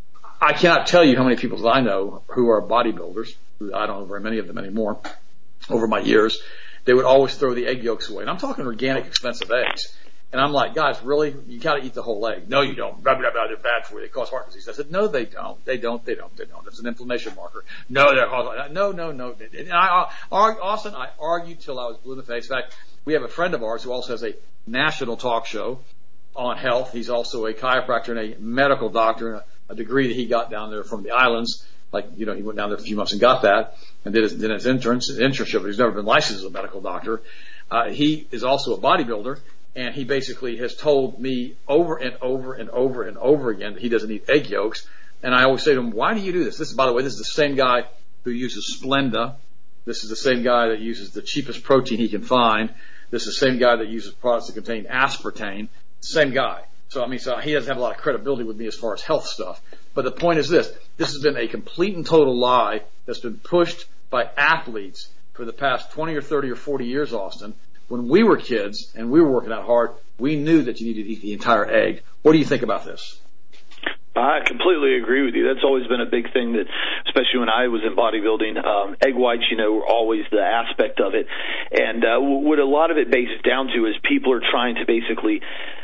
I cannot tell you how many people I know who are bodybuilders. I don't know very many of them anymore over my years. They would always throw the egg yolks away. And I'm talking organic, expensive eggs. And I'm like, guys, really? You got to eat the whole egg. No, you don't. Blah, blah, blah, they're bad for you. They cause heart disease. I said, no, they don't. They don't. They don't. They don't. It's an inflammation marker. No, they're causing. No, no, no. And I, I, Austin, I argued till I was blue in the face. In fact, we have a friend of ours who also has a national talk show on health. He's also a chiropractor and a medical doctor, and a, a degree that he got down there from the islands. Like, you know, he went down there for a few months and got that, and did his, did his internship, internship, but he's never been licensed as a medical doctor. Uh, he is also a bodybuilder, and he basically has told me over and over and over and over again that he doesn't eat egg yolks. And I always say to him, why do you do this? This is, by the way, this is the same guy who uses Splenda. This is the same guy that uses the cheapest protein he can find. This is the same guy that uses products that contain aspartame. Same guy. So, I mean, so he doesn't have a lot of credibility with me as far as health stuff. But the point is this. This has been a complete and total lie that's been pushed by athletes for the past twenty or thirty or forty years, Austin. When we were kids and we were working out hard, we knew that you needed to eat the entire egg. What do you think about this? I completely agree with you. That's always been a big thing that, especially when I was in bodybuilding, um, egg whites, you know, were always the aspect of it. And uh, what a lot of it bases down to is people are trying to basically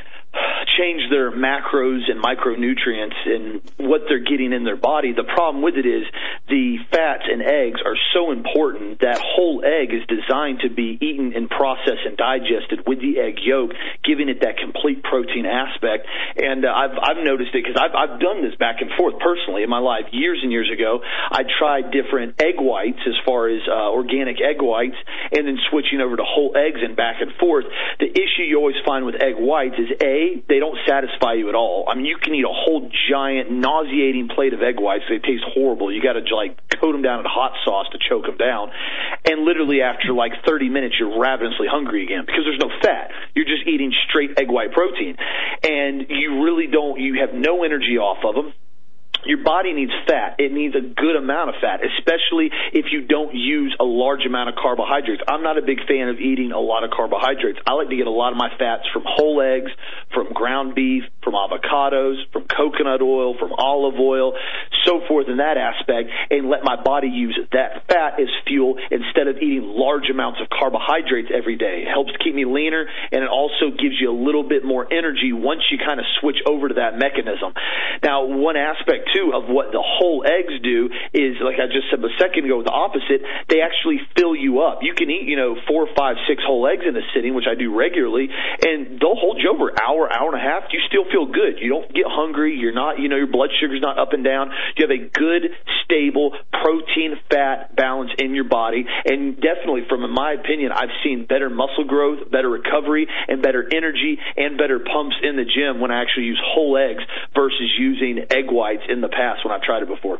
change their macros and micronutrients and what they're getting in their body. The problem with it is the fats in eggs are so important that whole egg is designed to be eaten and processed and digested with the egg yolk, giving it that complete protein aspect. And uh, I've, I've noticed it because I've, I've done this back and forth personally in my life years and years ago. I tried different egg whites as far as uh, organic egg whites and then switching over to whole eggs and back and forth. The issue you always find with egg whites is A, they don't satisfy you at all. I mean, you can eat a whole giant, nauseating plate of egg whites. They taste horrible. You got to, like, coat them down in hot sauce to choke them down. And literally after, like, thirty minutes, you're ravenously hungry again because there's no fat. You're just eating straight egg white protein. And you really don't, you have no energy off of them. your body needs fat. It needs a good amount of fat, especially if you don't use a large amount of carbohydrates. I'm not a big fan of eating a lot of carbohydrates. I like to get a lot of my fats from whole eggs, from ground beef, from avocados, from coconut oil, from olive oil, so forth in that aspect, and let my body use that fat as fuel instead of eating large amounts of carbohydrates every day. It helps keep me leaner, and it also gives you a little bit more energy once you kind of switch over to that mechanism. Now, one aspect too of what the whole eggs do is, like I just said a second ago, the opposite. They actually fill you up. You can eat, you know, four, five, six whole eggs in a sitting, which I do regularly, and they'll hold you over an hour, hour and a half. You still feel good. You don't get hungry. You're not, you know, your blood sugar's not up and down. You have a good, stable protein fat balance in your body, and definitely, from my opinion, I've seen better muscle growth, better recovery, and better energy, and better pumps in the gym when I actually use whole eggs versus using egg whites in the past when I've tried it before.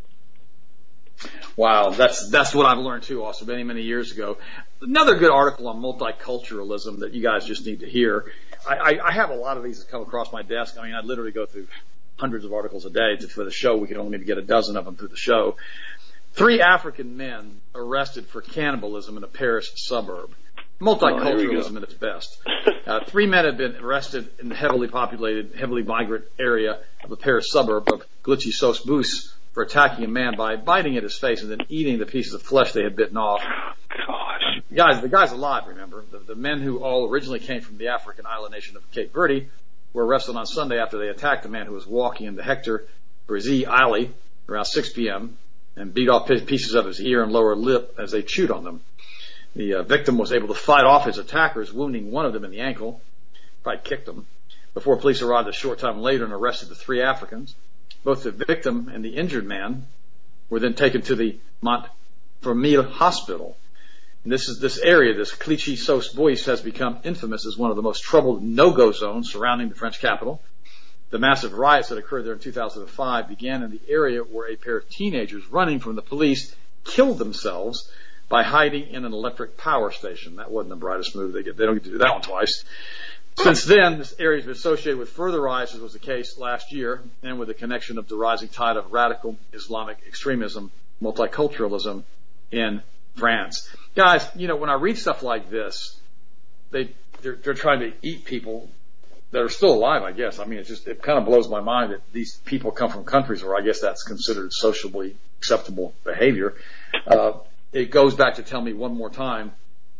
Wow, that's that's what I've learned too, also many, many years ago. Another good article on multiculturalism that you guys just need to hear. I, I, I have a lot of these that come across my desk. I mean, I literally go through hundreds of articles a day to, for the show. We can only maybe get a dozen of them through the show. Three African men arrested for cannibalism in a Paris suburb. Multiculturalism oh, at its best. Uh, three men have been arrested in the heavily populated, heavily migrant area of a Paris suburb of Clichy-sous-Bois for attacking a man by biting at his face and then eating the pieces of flesh they had bitten off. Gosh. Guys, the guy's alive, remember. The, the men who all originally came from the African island nation of Cape Verde were arrested on Sunday after they attacked a man who was walking into Hector Brézy Alley around six p.m. and beat off pieces of his ear and lower lip as they chewed on them. The uh, victim was able to fight off his attackers, wounding one of them in the ankle. Probably kicked him. Before police arrived a short time later and arrested the three Africans. Both the victim and the injured man were then taken to the Montfermeil hospital. And this is this area, this Clichy-sous-Bois, has become infamous as one of the most troubled no-go zones surrounding the French capital. The massive riots that occurred there in two thousand five began in the area where a pair of teenagers running from the police killed themselves by hiding in an electric power station. That wasn't the brightest move. They get, they don't get to do that one twice. Since then, this area has been associated with further riots, as was the case last year, and with the connection of the rising tide of radical Islamic extremism, multiculturalism in France. Guys, you know, when I read stuff like this, they, they're, they're trying to eat people that are still alive, I guess. I mean, it just, it kind of blows my mind that these people come from countries where I guess that's considered socially acceptable behavior. Uh, it goes back to tell me one more time,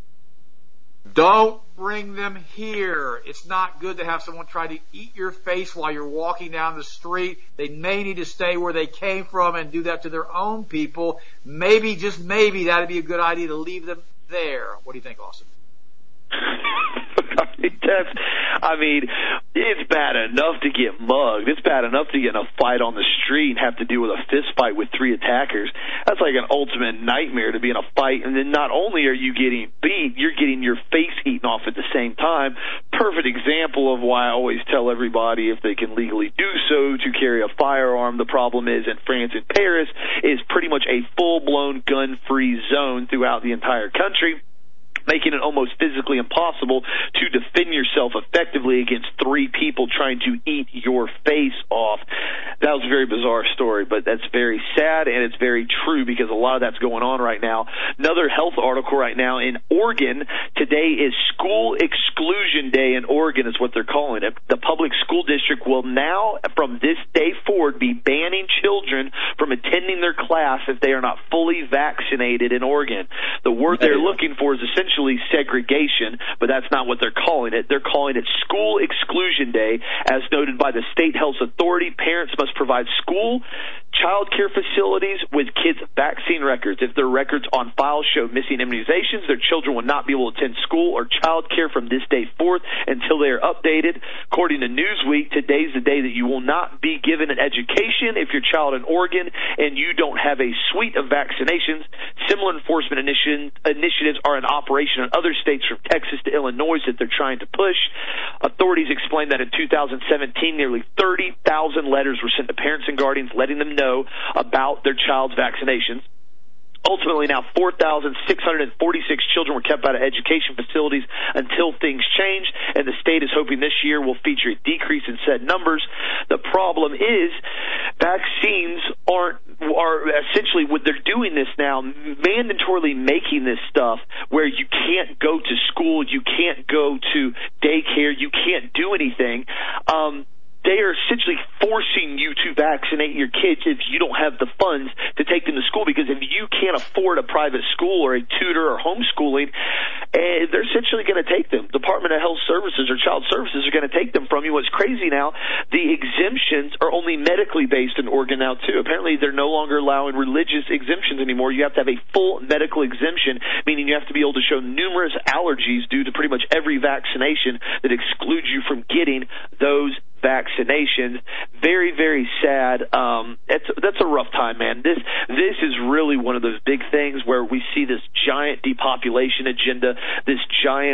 don't bring them here. It's not good to have someone try to eat your face while you're walking down the street. They may need to stay where they came from and do that to their own people. Maybe, just maybe, that'd be a good idea to leave them there. What do you think, Austin? That's, I mean, it's bad enough to get mugged. It's bad enough to get in a fight on the street and have to deal with a fist fight with three attackers. That's like an ultimate nightmare, to be in a fight. And then not only are you getting beat, you're getting your face eaten off at the same time. Perfect example of why I always tell everybody, if they can legally do so, to carry a firearm. The problem is, in France and Paris is pretty much a full-blown gun-free zone throughout the entire country, making it almost physically impossible to defend yourself effectively against three people trying to eat your face off. That was a very bizarre story, but that's very sad, and it's very true because a lot of that's going on right now. Another health article right now in Oregon. Today is School Exclusion Day in Oregon is what they're calling it. The public school district will now, from this day forward, be banning children from attending their class if they are not fully vaccinated in Oregon. The word they're looking for is essentially segregation, but that's not what they're calling it. They're calling it School Exclusion Day. As noted by the State Health Authority, parents must provide school, child care facilities with kids' vaccine records. If their records on file show missing immunizations, their children will not be able to attend school or child care from this day forth until they are updated. According to Newsweek, today's the day that you will not be given an education if your child in Oregon and you don't have a suite of vaccinations. Similar enforcement initi- initiatives are in operation in other states from Texas to Illinois that they're trying to push. Authorities explained that in two thousand seventeen, nearly thirty thousand letters were sent to parents and guardians letting them know about their child's vaccinations. Ultimately, now four thousand six hundred forty-six children were kept out of education facilities until things change, and the state is hoping this year will feature a decrease in said numbers. The problem is vaccines aren't are essentially what they're doing this now, mandatorily making this stuff where you can't go to school, you can't go to daycare, you can't do anything. Um, They are essentially forcing you to vaccinate your kids if you don't have the funds to take them to school, because if you can't afford a private school or a tutor or homeschooling, eh, they're essentially going to take them. Department of Health Services or Child Services are going to take them from you. What's crazy now, the exemptions are only medically based in Oregon now, too. Apparently, they're no longer allowing religious exemptions anymore. You have to have a full medical exemption, meaning you have to be able to show numerous allergies due to pretty much every vaccination that excludes you from getting those vaccinations. Very, very sad. Um, that's that's a rough time, man. This this is really one of those big things where we see this giant depopulation agenda, this giant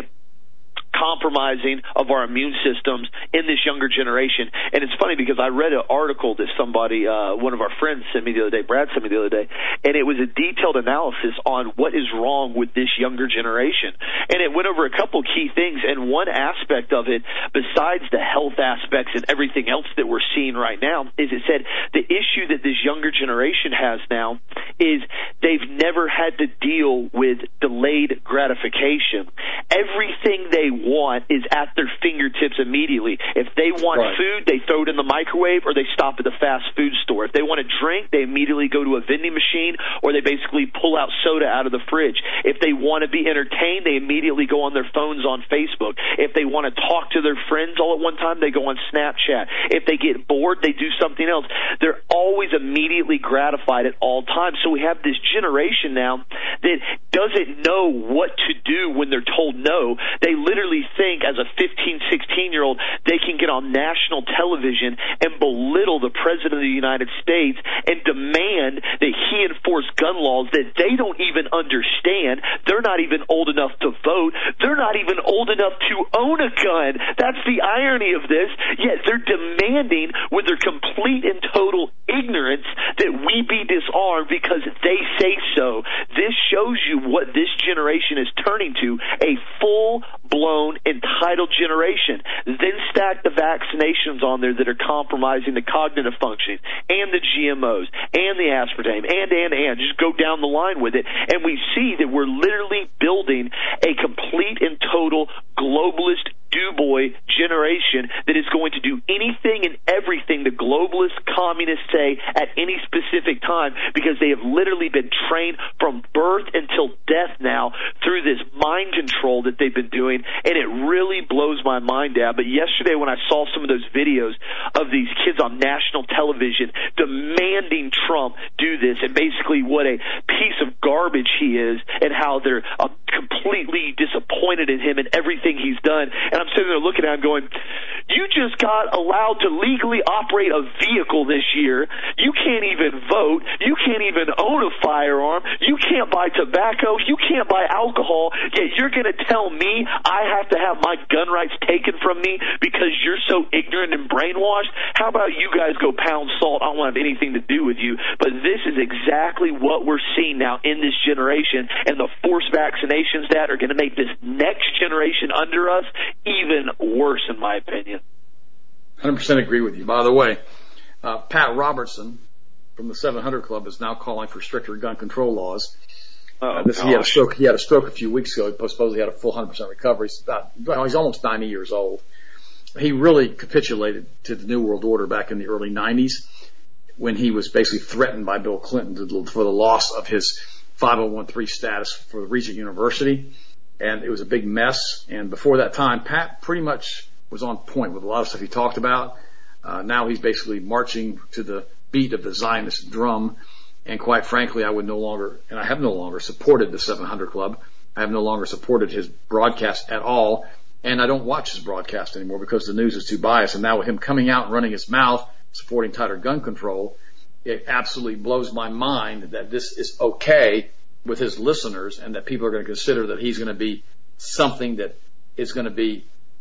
compromising of our immune systems in this younger generation. And it's funny because I read an article that somebody, uh, one of our friends sent me the other day, Brad sent me the other day, and it was a detailed analysis on what is wrong with this younger generation. And it went over a couple key things, and one aspect of it, besides the health aspects and everything else that we're seeing right now, is it said the issue that this younger generation has now is they've never had to deal with delayed gratification. Everything they want is at their fingertips immediately. If they want right. food, they throw it in the microwave or they stop at the fast food store. If they want a drink, they immediately go to a vending machine or they basically pull out soda out of the fridge. If they want to be entertained, they immediately go on their phones on Facebook. If they want to talk to their friends all at one time, they go on Snapchat. If they get bored, they do something else. They're always immediately gratified at all times. So we have this generation now that doesn't know what to do when they're told no. They literally think as a fifteen, sixteen-year-old they can get on national television and belittle the President of the United States and demand that he enforce gun laws that they don't even understand. They're not even old enough to vote. They're not even old enough to own a gun. That's the irony of this. Yet they're demanding with their complete and total ignorance that we be disarmed because they say so. This shows you what this generation is turning to, a full-blown entitled generation. Then stack the vaccinations on there that are compromising the cognitive functioning and the G M Os and the aspartame and, and, and. Just go down the line with it. And we see that we're literally building a complete and total globalist do-boy generation that is going to do anything and everything the globalist communists say at any specific time, because they have literally been trained from birth until death now through this mind control that they've been doing, and it really blows my mind, Dad. But yesterday when I saw some of those videos of these kids on national television demanding Trump do this, and basically what a piece of garbage he is and how they're uh, completely disappointed in him and everything he's done. And I'm sitting there looking at him going, you just got allowed to legally operate a vehicle this year. You can't even vote. You can't even own a firearm. You can't buy tobacco. You can't buy alcohol. Yet you're going to tell me I have to have my gun rights taken from me because you're so ignorant and brainwashed? How about you guys go pound salt? I don't want to have anything to do with you. But this is exactly what we're seeing now in this generation, and the forced vaccinations that are going to make this next generation under us even worse, in my opinion. one hundred percent agree with you. By the way, uh, Pat Robertson from the seven hundred Club is now calling for stricter gun control laws. Oh, uh, this, he had a stroke. He had a stroke a few weeks ago. He supposedly had a full one hundred percent recovery. He's, about, well, he's almost ninety years old. He really capitulated to the New World Order back in the early nineties when he was basically threatened by Bill Clinton to, for the loss of his five oh one c three status for Regent University. And it was a big mess. And before that time, Pat pretty much was on point with a lot of stuff he talked about. Uh, now he's basically marching to the beat of the Zionist drum. And quite frankly, I would no longer, and I have no longer supported the seven hundred Club. I have no longer supported his broadcast at all. And I don't watch his broadcast anymore because the news is too biased. And now with him coming out and running his mouth, supporting tighter gun control, it absolutely blows my mind that this is okay with his listeners, and that people are going to consider that he's going to be something that is going to be,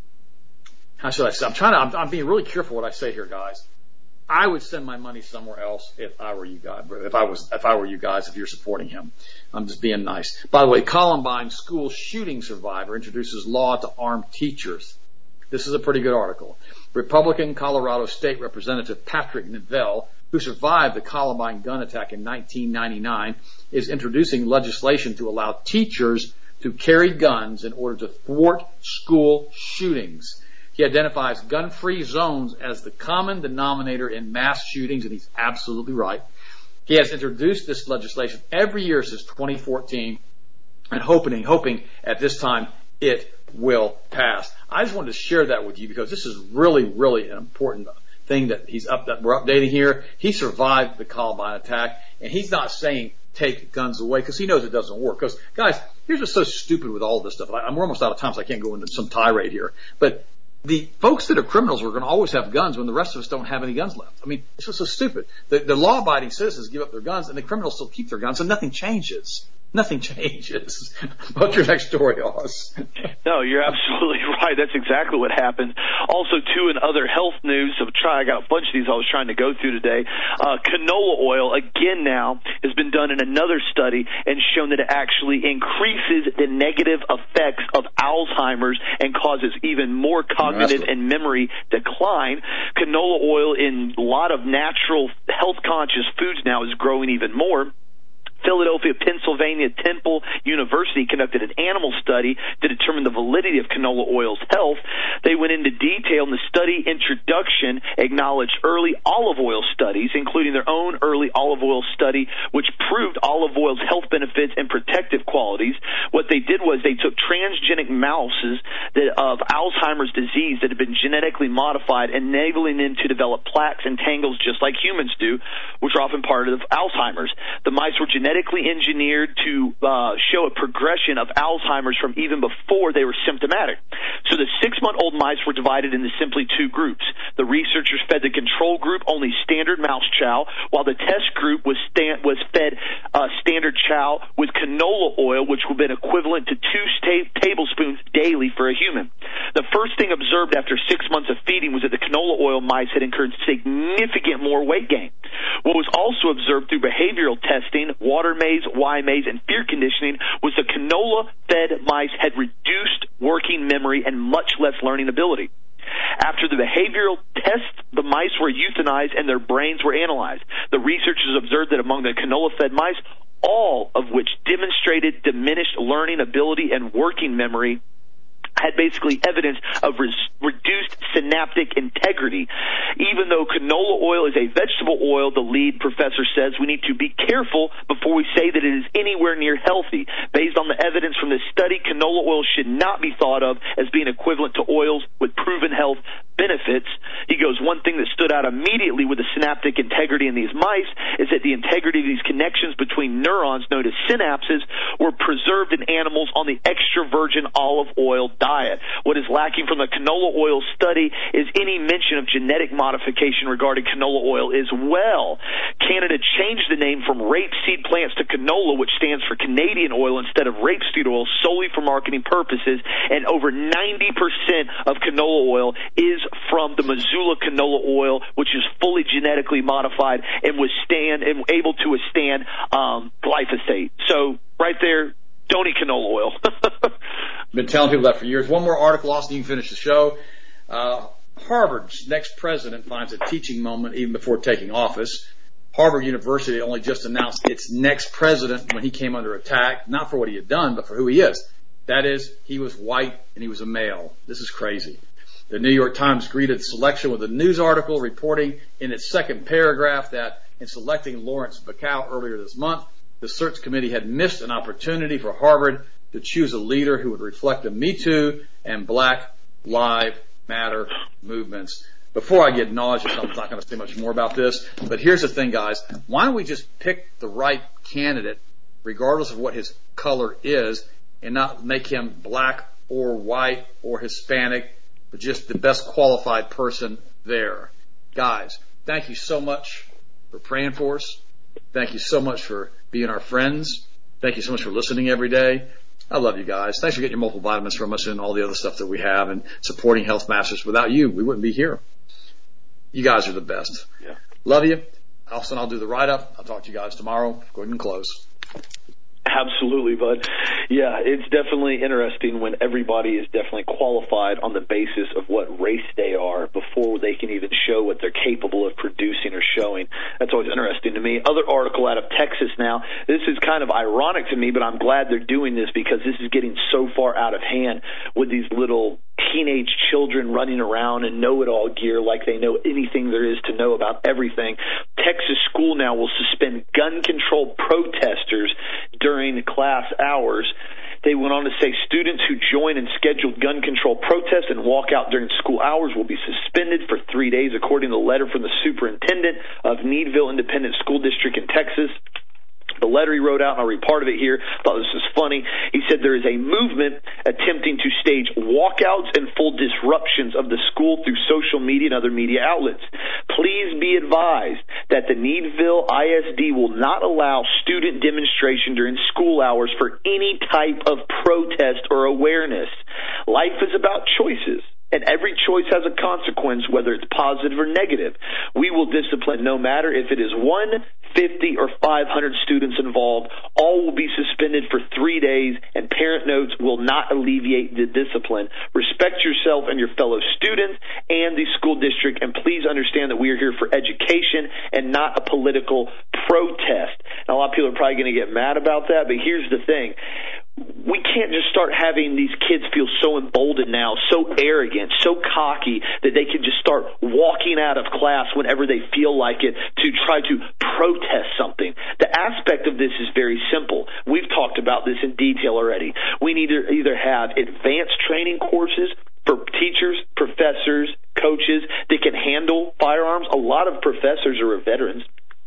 how should I say? I'm trying to, I'm, I'm being really careful what I say here, guys. I would send my money somewhere else if I were you guys, if I was, if I were you guys, if you're supporting him. I'm just being nice. By the way, Columbine school shooting survivor introduces law to arm teachers. This is a pretty good article. Republican Colorado State Representative Patrick Neville, who survived the Columbine gun attack in nineteen ninety-nine, is introducing legislation to allow teachers to carry guns in order to thwart school shootings. He identifies gun-free zones as the common denominator in mass shootings, and he's absolutely right. He has introduced this legislation every year since twenty fourteen, and hoping, hoping at this time it will pass. I just wanted to share that with you because this is really, really an important thing that he's up that we're updating here. He survived the Columbine attack, and he's not saying take guns away because he knows it doesn't work. Because guys, here's what's so stupid with all this stuff. I'm almost out of time, so I can't go into some tirade here. But the folks that are criminals are going to always have guns when the rest of us don't have any guns left. I mean, it's just so stupid. The, the law-abiding citizens give up their guns, and the criminals still keep their guns, and nothing changes. Nothing changes. What's your next story, Oz? No, you're absolutely right. That's exactly what happened. Also, too, in other health news, so try, I got a bunch of these I was trying to go through today. Uh, canola oil, again now, has been done in another study and shown that it actually increases the negative effects of Alzheimer's and causes even more cognitive and memory decline. Canola oil in a lot of natural health-conscious foods now is growing even more. Philadelphia, Pennsylvania Temple University conducted an animal study to determine the validity of canola oil's health. They went into detail in the study introduction, acknowledged early olive oil studies, including their own early olive oil study, which proved olive oil's health benefits and protective qualities. What they did was they took transgenic mouses that, of Alzheimer's disease that had been genetically modified, enabling them to develop plaques and tangles just like humans do, which are often part of Alzheimer's. The mice were genetically engineered to uh, show a progression of Alzheimer's from even before they were symptomatic. So the six-month-old mice were divided into simply two groups. The researchers fed the control group only standard mouse chow, while the test group was, stand, was fed uh, standard chow with canola oil, which would have been equivalent to two sta- tablespoons daily for a human. The first thing observed after six months of feeding was that the canola oil mice had incurred significant more weight gain. What was also observed through behavioral testing, water maze, Y maze, and fear conditioning was the canola-fed mice had reduced working memory and much less learning ability. After the behavioral test, the mice were euthanized and their brains were analyzed. The researchers observed that among the canola-fed mice, all of which demonstrated diminished learning ability and working memory, had basically evidence of res- reduced synaptic integrity. Even though canola oil is a vegetable oil, the lead professor says we need to be careful before we say that it is anywhere near healthy. Based on the evidence from this study, canola oil should not be thought of as being equivalent to oils with proven health benefits. He goes, one thing that stood out immediately with the synaptic integrity in these mice is that the integrity of these connections between neurons, known as synapses, were preserved in animals on the extra virgin olive oil diet. Diet. What is lacking from the canola oil study is any mention of genetic modification regarding canola oil as well. Canada changed the name from rapeseed plants to canola, which stands for Canadian oil, instead of rapeseed oil, solely for marketing purposes, and over ninety percent of canola oil is from the Missoula canola oil, which is fully genetically modified and withstand and able to withstand um, glyphosate. So right there, don't eat canola oil. Been telling people that for years. One more article, Austin, you can finish the show. Uh, Harvard's next president finds a teaching moment even before taking office. Harvard University only just announced its next president when he came under attack, not for what he had done, but for who he is. That is, he was white and he was a male. This is crazy. The New York Times greeted the selection with a news article reporting in its second paragraph that in selecting Lawrence Bacow earlier this month, the search committee had missed an opportunity for Harvard to choose a leader who would reflect the Me Too and Black Lives Matter movements. Before I get nauseous, I'm not going to say much more about this, but here's the thing, guys. Why don't we just pick the right candidate, regardless of what his color is, and not make him black or white or Hispanic, but just the best qualified person there. Guys, thank you so much for praying for us. Thank you so much for being our friends. Thank you so much for listening every day. I love you guys. Thanks for getting your multiple vitamins from us and all the other stuff that we have and supporting Health Masters. Without you, we wouldn't be here. You guys are the best. Yeah. Love you. Austin, I'll do the write-up. I'll talk to you guys tomorrow. Go ahead and close. Absolutely, bud. Yeah, it's definitely interesting when everybody is definitely qualified on the basis of what race they are before they can even show what they're capable of producing or showing. That's always interesting to me. Other article out of Texas now. This is kind of ironic to me, but I'm glad they're doing this because this is getting so far out of hand with these little teenage children running around in know-it-all gear like they know anything there is to know about everything. Texas school now will suspend gun control protesters during class hours. They went on to say students who join in scheduled gun control protests and walk out during school hours will be suspended for three days, according to a letter from the superintendent of Needville Independent School District in Texas. The letter he wrote out, and I'll read part of it here. I thought this was funny. He said there is a movement attempting to stage walkouts and full disruptions of the school through social media and other media outlets. Please be advised that the Needville I S D will not allow student demonstration during school hours for any type of protest or awareness. Life is about choices. And every choice has a consequence, whether it's positive or negative. We will discipline no matter if it is one, fifty, or five hundred students involved. All will be suspended for three days, and parent notes will not alleviate the discipline. Respect yourself and your fellow students and the school district, and please understand that we are here for education and not a political protest. Now, a lot of people are probably going to get mad about that, but here's the thing. We can't just start having these kids feel so emboldened now, so arrogant, so cocky that they can just start walking out of class whenever they feel like it to try to protest something. The aspect of this is very simple. We've talked about this in detail already. We need to either have advanced training courses for teachers, professors, coaches that can handle firearms. A lot of professors are veterans.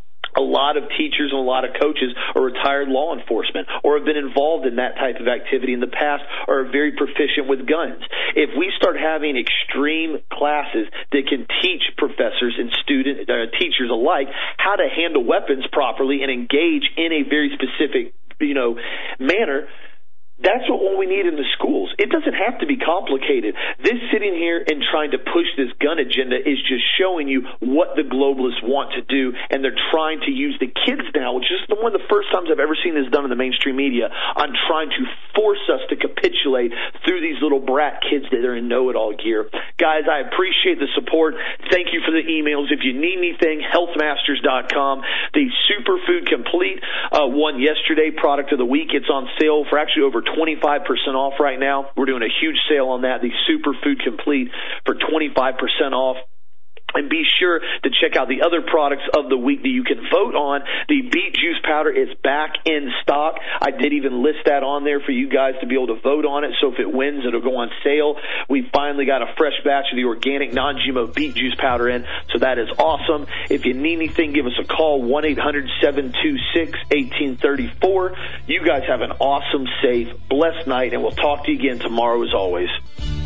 A lot of teachers and a lot of coaches are retired law enforcement or have been involved in that type of activity in the past or are very proficient with guns. If we start having extreme classes that can teach professors and student uh, teachers alike how to handle weapons properly and engage in a very specific, you know, manner, that's what we need in the schools. It doesn't have to be complicated. This sitting here and trying to push this gun agenda is just showing you what the globalists want to do, and they're trying to use the kids now, which is one of the first times I've ever seen this done in the mainstream media, on trying to force us to capitulate through these little brat kids that are in know-it-all gear. Guys, I appreciate the support. Thank you for the emails. If you need anything, health masters dot com. The Superfood Complete uh, won yesterday, product of the week. It's on sale for actually over twenty-five percent off right now. We're doing a huge sale on that, the Superfood Complete, for twenty-five percent off. And be sure to check out the other products of the week that you can vote on. The beet juice powder is back in stock. I did even list that on there for you guys to be able to vote on it. So if it wins, it'll go on sale. We finally got a fresh batch of the organic non-G M O beet juice powder in. So that is awesome. If you need anything, give us a call, one eight hundred seven two six one eight three four. You guys have an awesome, safe, blessed night, and we'll talk to you again tomorrow as always.